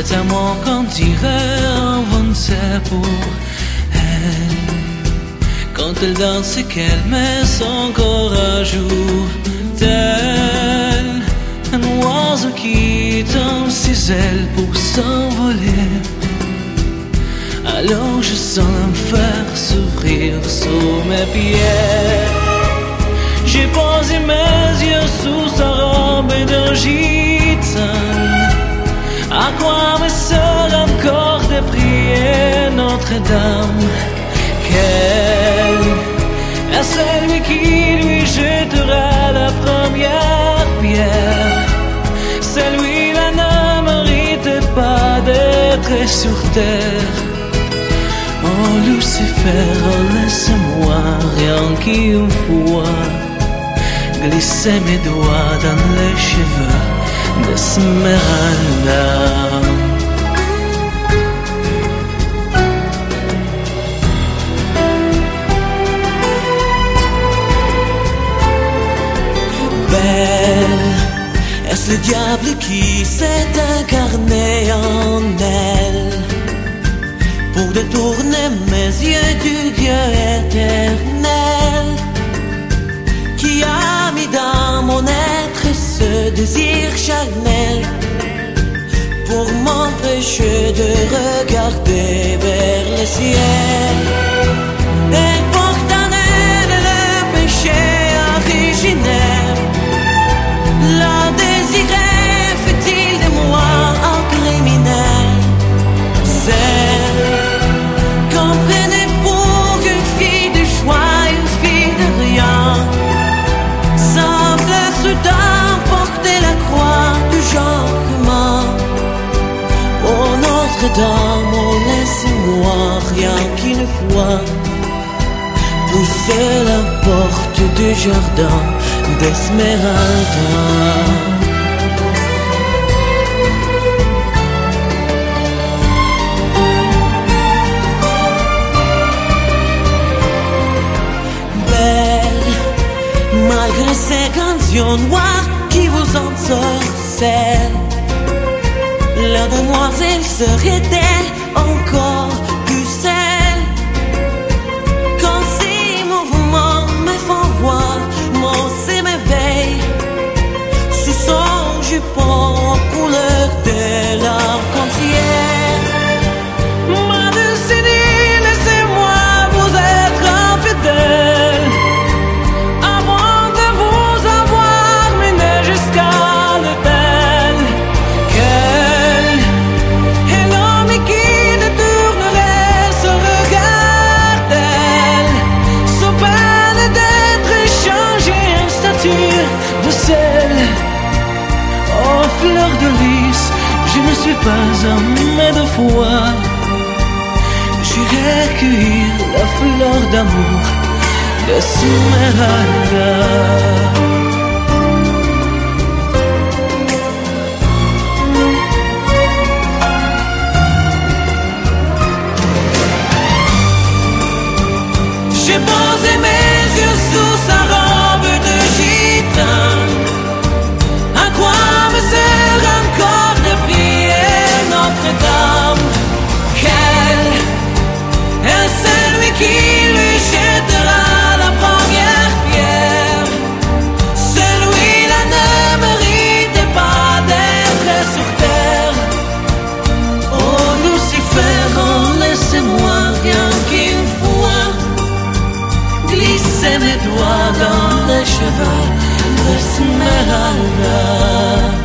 cet amour qu'on dirait inventé pour elle. Quand elle danse et qu'elle met son corps à jour, tel un oiseau qui tend ses ailes pour s'envoler. Alors je sens l'enfer s'ouvrir sous mes pieds. J'ai posé mes yeux sous sa robe de gitane. À quoi me sert encore de prier Notre-Dame? Quel est celui qui lui jettera la première pierre? Celui-là ne mérite pas d'être sur terre. Oh Lucifer, laisse-moi rien qu'une fois glisser mes doigts dans les cheveux d'Esmeralda. Belle, est-ce le diable qui s'est incarné en elle pour détourner mes yeux du Dieu éternel, qui a mis dans mon être ce désir charnel pour m'empêcher de regarder vers le ciel et portant en elle le péché originel. La désirer fait-il de moi un criminel? Comprenez pour une fille de joie, une fille de rien, semble soudain porter la croix du jugement. Oh Notre-Dame, oh laisse-moi rien qu'une fois pousser la porte du jardin d'Esmeralda. Malgré ces cantions noires qui vous ensorcellent, la demoiselle serait-elle encore plus celle? Quand ces mouvements me font voir mon s'émerveille sous son jupon aux couleurs de l'arc-en-ciel. Ma destinée, laissez-moi vous être infidèle. Oh fleur de lys, je ne suis pas armé de foi. J'irai cueillir la fleur d'amour d'Esmeralda. J'ai posé mes yeux sous sa robe de gitane. À quoi me sert encore de prier Notre-Dame? Quel est celui qui lui jettera la première pierre? Celui-là ne mérite pas d'être sur terre. Oh Lucifer, oh laissez-moi rien qu'une fois glisser mes doigts dans les cheveux d'Esmeralda.